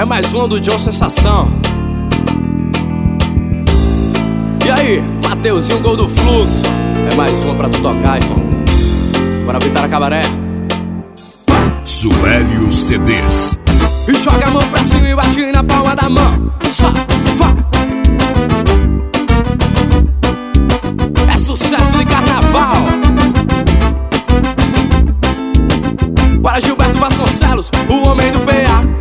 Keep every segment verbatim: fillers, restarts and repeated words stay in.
mais um do John Sensação. E aí, Mateuzinho, gol do Fluxo. É mais uma pra tu tocar, irmão. Bora Vitara Cabaré. Suélio C Ds. E joga a mão pra cima e bate na palma da mão. Só, vá. É sucesso de carnaval. Bora Gilberto Vasconcelos, o homem do P A.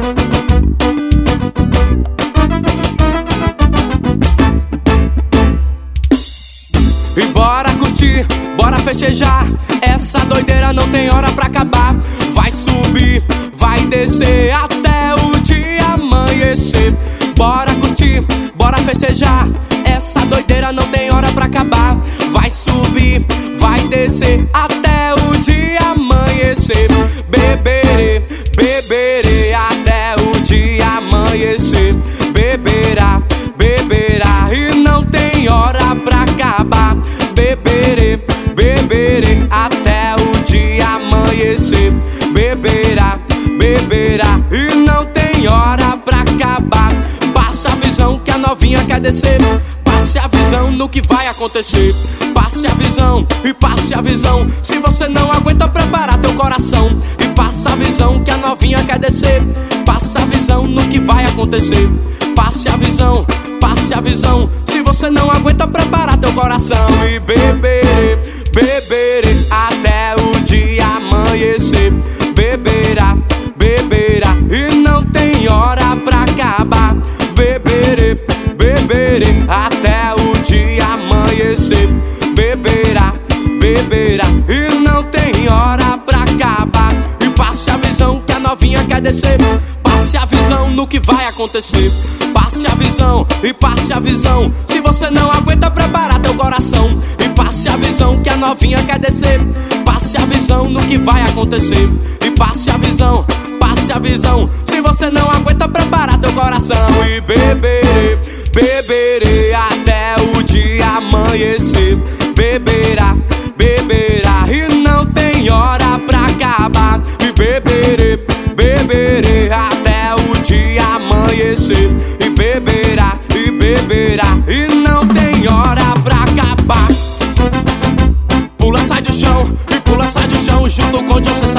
E bora curtir, bora festejar. Essa doideira não tem hora pra acabar. Vai subir, vai descer até o dia amanhecer. Bora curtir, bora festejar. Essa doideira não tem hora pra acabar. Vai subir, vai descer até o dia amanhecer. Beberê, beberê até o dia amanhecer. Beberá, beberá e não tem hora pra acabar. Beberê, beberê até o dia amanhecer. Beberá, beberá e não tem hora pra acabar. Passa a visão que a novinha quer descer. Passe a visão no que vai acontecer. Passe a visão e passe a visão. Se você não aguenta, preparar teu coração. E passa a visão que a novinha quer descer. Passa a visão no que vai acontecer. Passe a visão, passe a visão. Se você não aguenta, preparar teu coração. E beberê, beberê até o dia amanhecer. Beberá, beberá e não tem hora pra acabar. Beberê, beberê até o dia amanhecer. Beberá, beberá e não tem hora pra acabar. E passe a visão que a novinha quer descer. Passe a visão no que vai acontecer. Passe a visão e passe a visão. Se você não aguenta, preparar teu coração. E passe a visão que a novinha quer descer. Passe a visão no que vai acontecer. E passe a visão, passe a visão. Se você não aguenta, preparar teu coração. E beberê, beberê até o dia amanhecer. Beberá, beberá e não tem hora pra acabar. E beberê, beberê até o dia amanhecer. E beberá, e beberá e não tem hora pra acabar. Pula, sai do chão, e pula, sai do chão junto com o John Sensação.